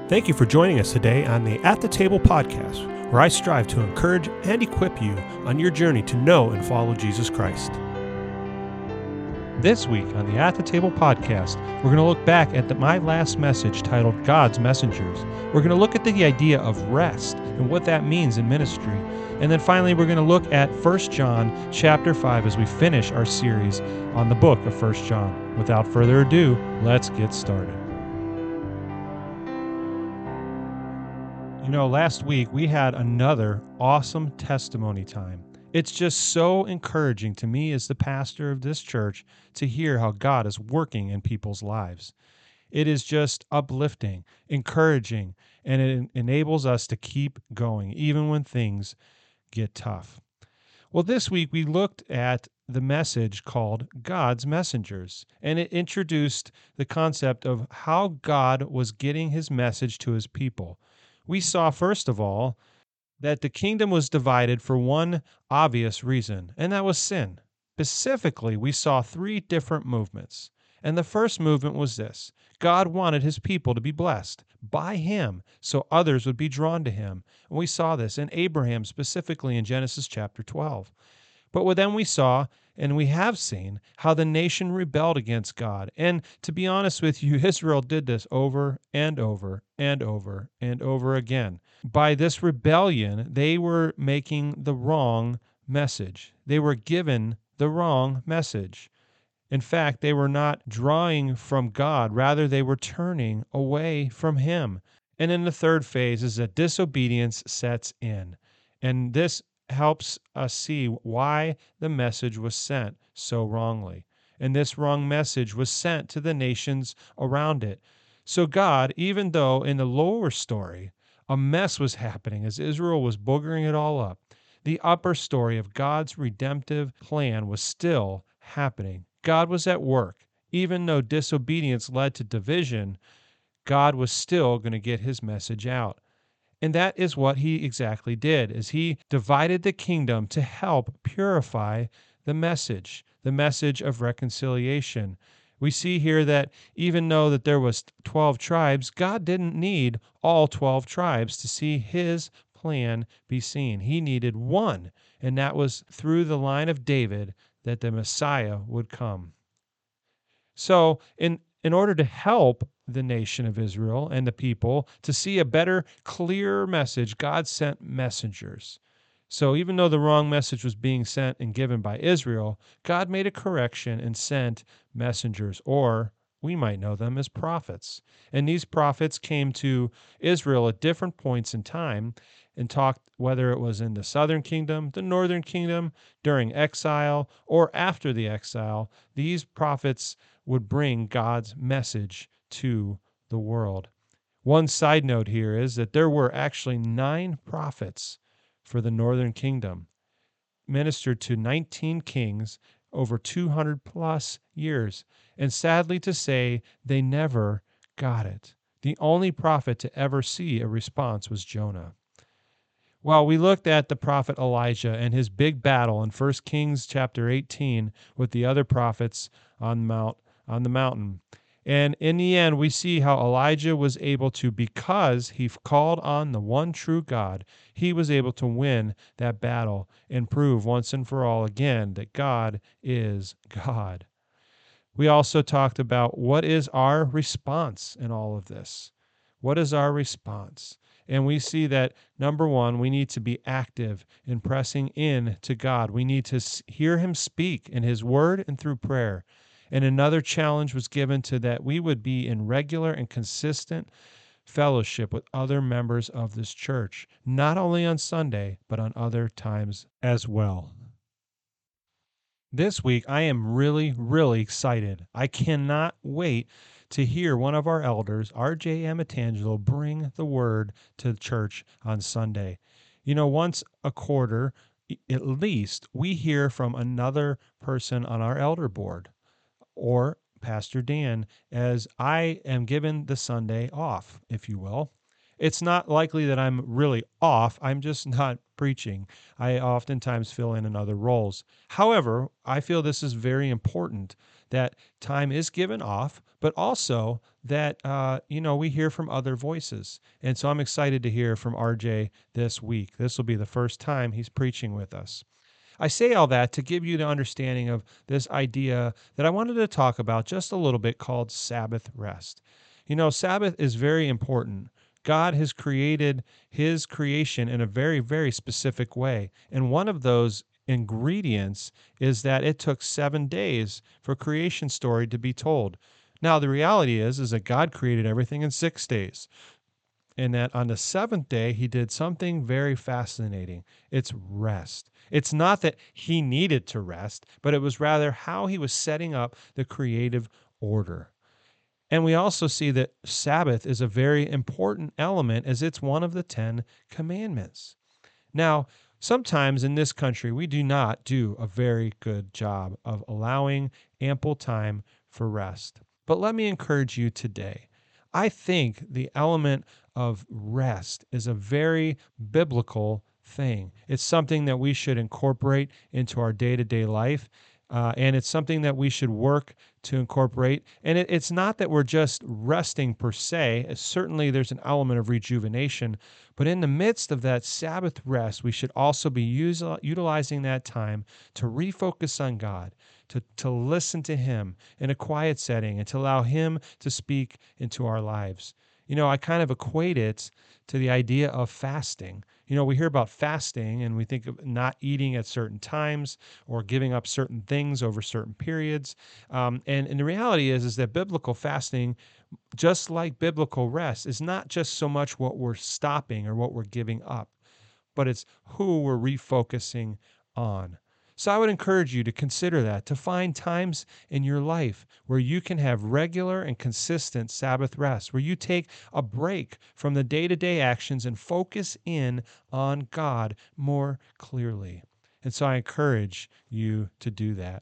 Thank you for joining us today on the At the Table podcast, where I strive to encourage and equip you on your journey to know and follow Jesus Christ. This week on the At the Table podcast, we're going to look back at my last message titled God's Messengers. We're going to look at the idea of rest and what that means in ministry. And then finally, we're going to look at 1 John chapter 5 as we finish our series on the book of 1 John. Without further ado, let's get started. You know, last week we had another awesome testimony time. It's just so encouraging to me as the pastor of this church to hear how God is working in people's lives. It is just uplifting, encouraging, and it enables us to keep going even when things get tough. Well, this week we looked at the message called God's Messengers, and it introduced the concept of how God was getting his message to his people. We saw, first of all, that the kingdom was divided for one obvious reason, and that was sin. Specifically, we saw three different movements. And the first movement was this: God wanted his people to be blessed by him so others would be drawn to him. And we saw this in Abraham, specifically in Genesis chapter 12. But then we saw, and we have seen, how the nation rebelled against God. And to be honest with you, Israel did this over and over and over and over again. By this rebellion, they were making the wrong message. They were given the wrong message. In fact, they were not drawing from God. Rather, they were turning away from him. And then the third phase is that disobedience sets in. And this helps us see why the message was sent so wrongly. And this wrong message was sent to the nations around it. So God, even though in the lower story, a mess was happening as Israel was boogering it all up, the upper story of God's redemptive plan was still happening. God was at work. Even though disobedience led to division, God was still going to get his message out. And that is what he exactly did, is he divided the kingdom to help purify the message of reconciliation. We see here that even though that there was 12 tribes, God didn't need all 12 tribes to see his plan be seen. He needed one, and that was through the line of David that the Messiah would come. So in order to help the nation of Israel and the people to see a better, clearer message, God sent messengers. So even though the wrong message was being sent and given by Israel, God made a correction and sent messengers, or we might know them as prophets. And these prophets came to Israel at different points in time and talked, whether it was in the southern kingdom, the northern kingdom, during exile, or after the exile. These prophets would bring God's message to the world. One side note here is that there were actually 9 prophets for the northern kingdom, ministered to 19 kings over 200 plus years. And sadly to say, they never got it. The only prophet to ever see a response was Jonah. Well, we looked at the prophet Elijah and his big battle in 1 Kings chapter 18 with the other prophets on the mountain. And in the end, we see how Elijah was able to, because he called on the one true God, he was able to win that battle and prove once and for all again that God is God. We also talked about what is our response in all of this. What is our response? And we see that, number one, we need to be active in pressing in to God. We need to hear him speak in his word and through prayer. And another challenge was given to that we would be in regular and consistent fellowship with other members of this church, not only on Sunday, but on other times as well. This week, I am really, really excited. I cannot wait to hear one of our elders, R.J. Amatangelo, bring the word to the church on Sunday. You know, once a quarter, at least, we hear from another person on our elder board, or Pastor Dan, as I am given the Sunday off, if you will. It's not likely that I'm really off. I'm just not preaching. I oftentimes fill in other roles. However, I feel this is very important that time is given off, but also that, we hear from other voices. And so I'm excited to hear from RJ this week. This will be the first time he's preaching with us. I say all that to give you the understanding of this idea that I wanted to talk about just a little bit called Sabbath rest. Sabbath is very important. God has created his creation in a very, very specific way. And one of those ingredients is that it took 7 days for creation story to be told. Now, the reality is that God created everything in 6 days, and that on the seventh day he did something very fascinating. It's rest. It's not that he needed to rest, but it was rather how he was setting up the creative order. And we also see that Sabbath is a very important element as it's one of the 10 commandments. Now, sometimes in this country, we do not do a very good job of allowing ample time for rest. But let me encourage you today. I think the element of rest is a very biblical thing. It's something that we should incorporate into our day to day life. And it's something that we should work to incorporate. And it's not that we're just resting per se. Certainly, there's an element of rejuvenation. But in the midst of that Sabbath rest, we should also be utilizing that time to refocus on God, to listen to Him in a quiet setting, and to allow Him to speak into our lives. I kind of equate it to the idea of fasting. We hear about fasting and we think of not eating at certain times or giving up certain things over certain periods. And the reality is that biblical fasting, just like biblical rest, is not just so much what we're stopping or what we're giving up, but it's who we're refocusing on. So I would encourage you to consider that, to find times in your life where you can have regular and consistent Sabbath rest, where you take a break from the day-to-day actions and focus in on God more clearly. And so I encourage you to do that.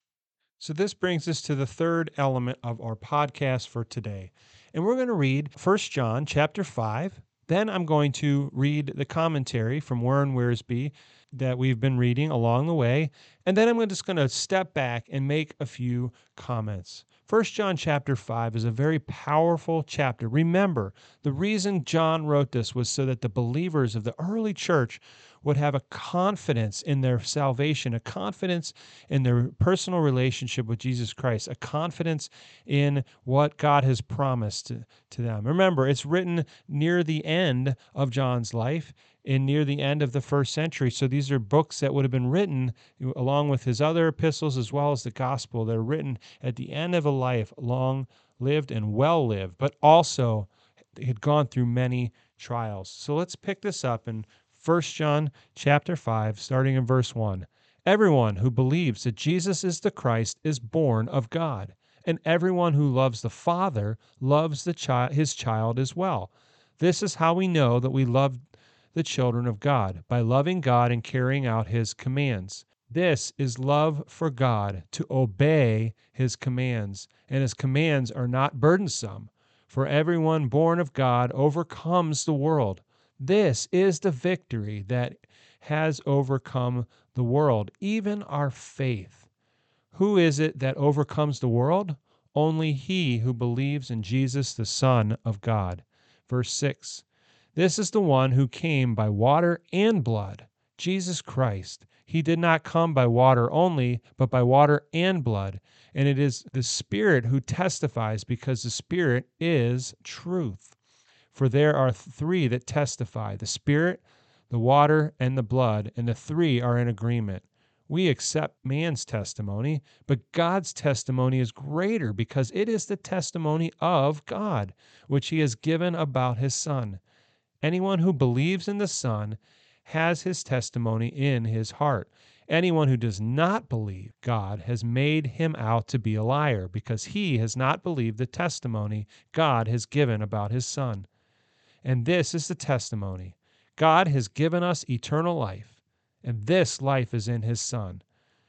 So this brings us to the third element of our podcast for today. And we're going to read 1 John chapter 5. Then I'm going to read the commentary from Warren Wiersbe that we've been reading along the way. And then I'm just going to step back and make a few comments. 1 John chapter 5 is a very powerful chapter. Remember, the reason John wrote this was so that the believers of the early church would have a confidence in their salvation, a confidence in their personal relationship with Jesus Christ, a confidence in what God has promised to them. Remember, it's written near the end of John's life and near the end of the first century. So these are books that would have been written along with his other epistles as well as the gospel. They're written at the end of a life, long lived and well lived, but also had gone through many trials. So let's pick this up in 1 John chapter 5, starting in verse 1. Everyone who believes that Jesus is the Christ is born of God, and everyone who loves the Father loves his child as well. This is how we know that we love the children of God, by loving God and carrying out his commands. This is love for God, to obey his commands, and his commands are not burdensome. For everyone born of God overcomes the world. This is the victory that has overcome the world, even our faith. Who is it that overcomes the world? Only he who believes in Jesus, the Son of God. Verse 6. This is the one who came by water and blood, Jesus Christ. He did not come by water only, but by water and blood. And it is the Spirit who testifies, because the Spirit is truth. For there are three that testify, the Spirit, the water, and the blood, and the three are in agreement. We accept man's testimony, but God's testimony is greater, because it is the testimony of God, which he has given about his Son. Anyone who believes in the Son has his testimony in his heart. Anyone who does not believe God has made him out to be a liar, because he has not believed the testimony God has given about his Son. And this is the testimony. God has given us eternal life, and this life is in his Son.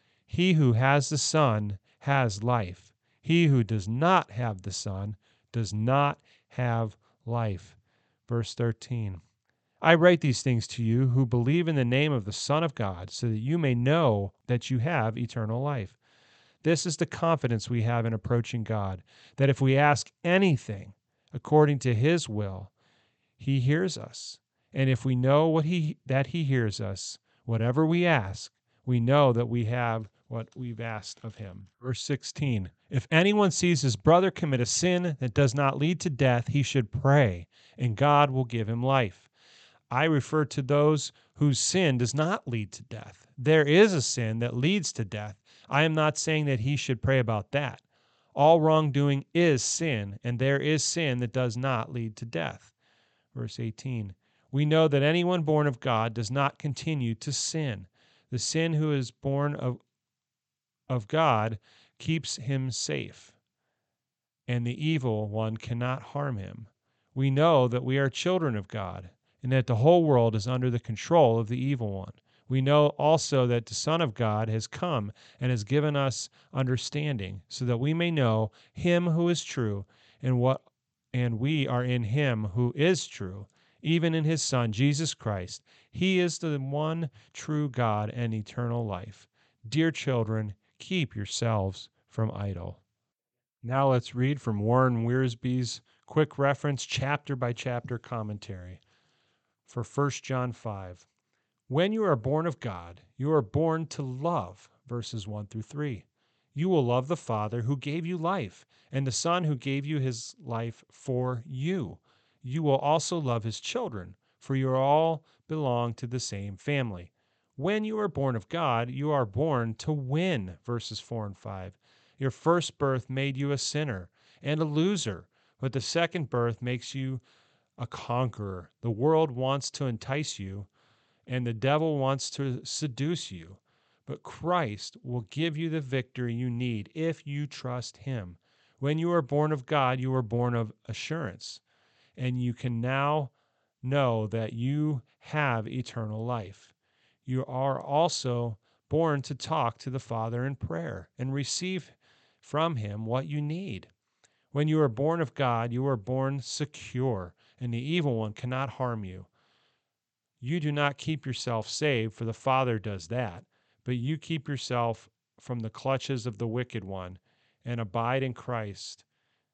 He who has the Son has life. He who does not have the Son does not have life. Verse 13. I write these things to you who believe in the name of the Son of God, so that you may know that you have eternal life. This is the confidence we have in approaching God, that if we ask anything according to his will, he hears us. And if we know that he hears us, whatever we ask, we know that we have what we've asked of him. Verse 16. If anyone sees his brother commit a sin that does not lead to death, he should pray, and God will give him life. I refer to those whose sin does not lead to death. There is a sin that leads to death. I am not saying that he should pray about that. All wrongdoing is sin, and there is sin that does not lead to death. Verse 18. We know that anyone born of God does not continue to sin. The sin who is born of God keeps him safe, and the evil one cannot harm him. We know that we are children of God, and that the whole world is under the control of the evil one. We know also that the Son of God has come and has given us understanding, so that we may know him who is true, and we are in him who is true, even in his Son Jesus Christ. He is the one true God and eternal life. Dear children, keep yourselves from idle. Now let's read from Warren Wiersbe's quick reference chapter by chapter commentary for 1 John 5. When you are born of God, you are born to love, verses 1 through 3. You will love the Father who gave you life, and the Son who gave you his life for you. You will also love his children, for you all belong to the same family. When you are born of God, you are born to win, verses 4 and 5. Your first birth made you a sinner and a loser, but the second birth makes you a conqueror. The world wants to entice you, and the devil wants to seduce you. But Christ will give you the victory you need if you trust him. When you are born of God, you are born of assurance, and you can now know that you have eternal life. You are also born to talk to the Father in prayer and receive from him what you need. When you are born of God, you are born secure, and the evil one cannot harm you. You do not keep yourself saved, for the Father does that, but you keep yourself from the clutches of the wicked one and abide in Christ.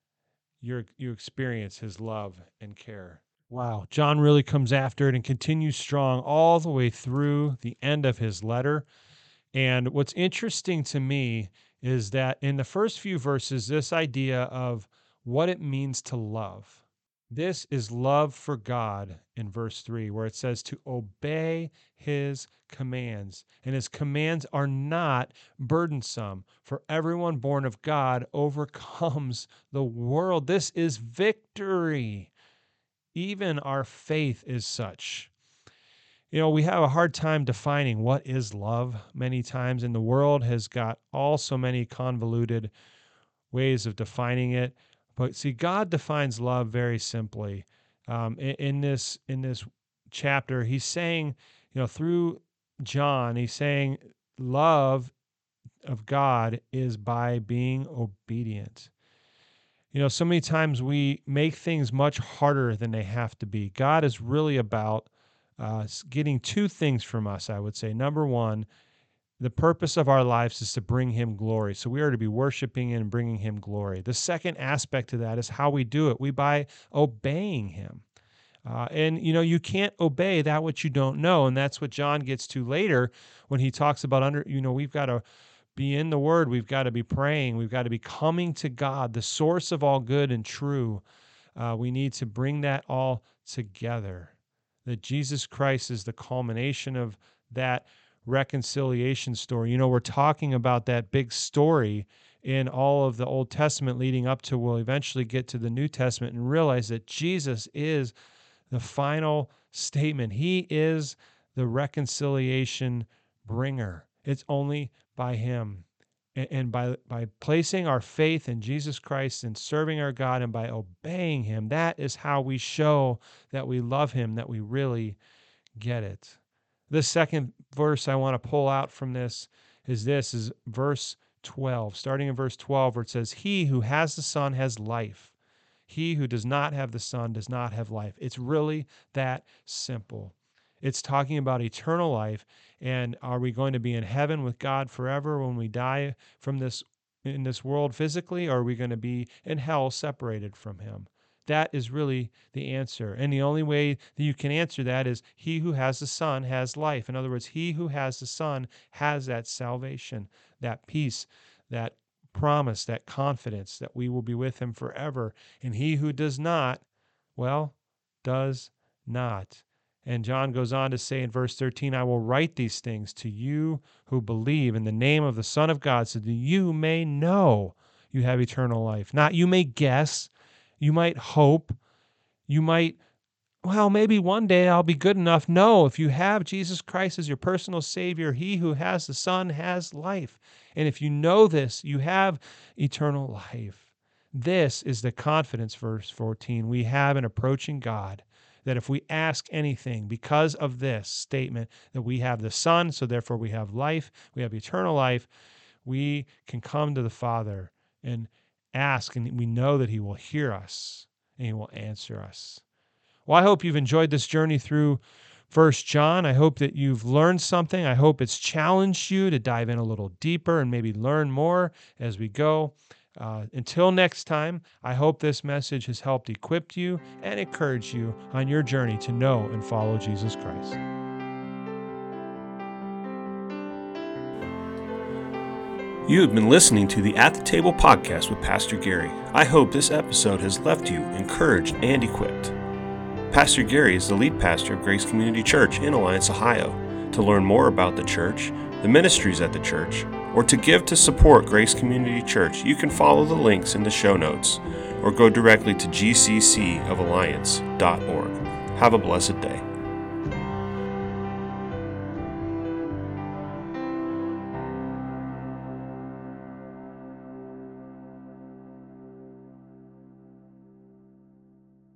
You experience his love and care. Wow, John really comes after it and continues strong all the way through the end of his letter. And what's interesting to me is that in the first few verses, this idea of what it means to love. This is love for God in verse 3, where it says to obey his commands. And his commands are not burdensome, for everyone born of God overcomes the world. This is victory. Even our faith is such. You know, we have a hard time defining what is love many times, and the world has got all so many convoluted ways of defining it. But see, God defines love very simply. In this chapter, he's saying, through John, he's saying love of God is by being obedient. So many times we make things much harder than they have to be. God is really about getting two things from us, I would say. Number one, the purpose of our lives is to bring him glory. So we are to be worshiping and bringing him glory. The second aspect to that is how we do it. We by obeying him. And you can't obey that which you don't know. And that's what John gets to later when he talks about we've got to be in the word. We've got to be praying. We've got to be coming to God, the source of all good and true. We need to bring that all together. That Jesus Christ is the culmination of that reconciliation story. We're talking about that big story in all of the Old Testament leading up to, we'll eventually get to the New Testament and realize that Jesus is the final statement. He is the reconciliation bringer. It's only by him. And by placing our faith in Jesus Christ and serving our God and by obeying him, that is how we show that we love him, that we really get it. The second verse I want to pull out from this is verse 12. Starting in verse 12, where it says, he who has the Son has life. He who does not have the Son does not have life. It's really that simple. It's talking about eternal life, and are we going to be in heaven with God forever when we die from this in this world physically, or are we going to be in hell separated from him? That is really the answer. And the only way that you can answer that is he who has the Son has life. In other words, he who has the Son has that salvation, that peace, that promise, that confidence that we will be with him forever. And he who does not, well, does not. And John goes on to say in verse 13, I will write these things to you who believe in the name of the Son of God, so that you may know you have eternal life. Not you may guess, you might hope, you might, well, maybe one day I'll be good enough. No, if you have Jesus Christ as your personal Savior, he who has the Son has life. And if you know this, you have eternal life. This is the confidence, verse 14, we have in approaching God, that if we ask anything because of this statement, that we have the Son, so therefore we have life, we have eternal life, we can come to the Father and ask, and we know that he will hear us and he will answer us. Well, I hope you've enjoyed this journey through 1 John. I hope that you've learned something. I hope it's challenged you to dive in a little deeper and maybe learn more as we go. Until next time, I hope this message has helped equip you and encourage you on your journey to know and follow Jesus Christ. You have been listening to the At the Table podcast with Pastor Gary. I hope this episode has left you encouraged and equipped. Pastor Gary is the lead pastor of Grace Community Church in Alliance, Ohio. To learn more about the church, the ministries at the church, or to give to support Grace Community Church, you can follow the links in the show notes or go directly to gccofalliance.org. Have a blessed day.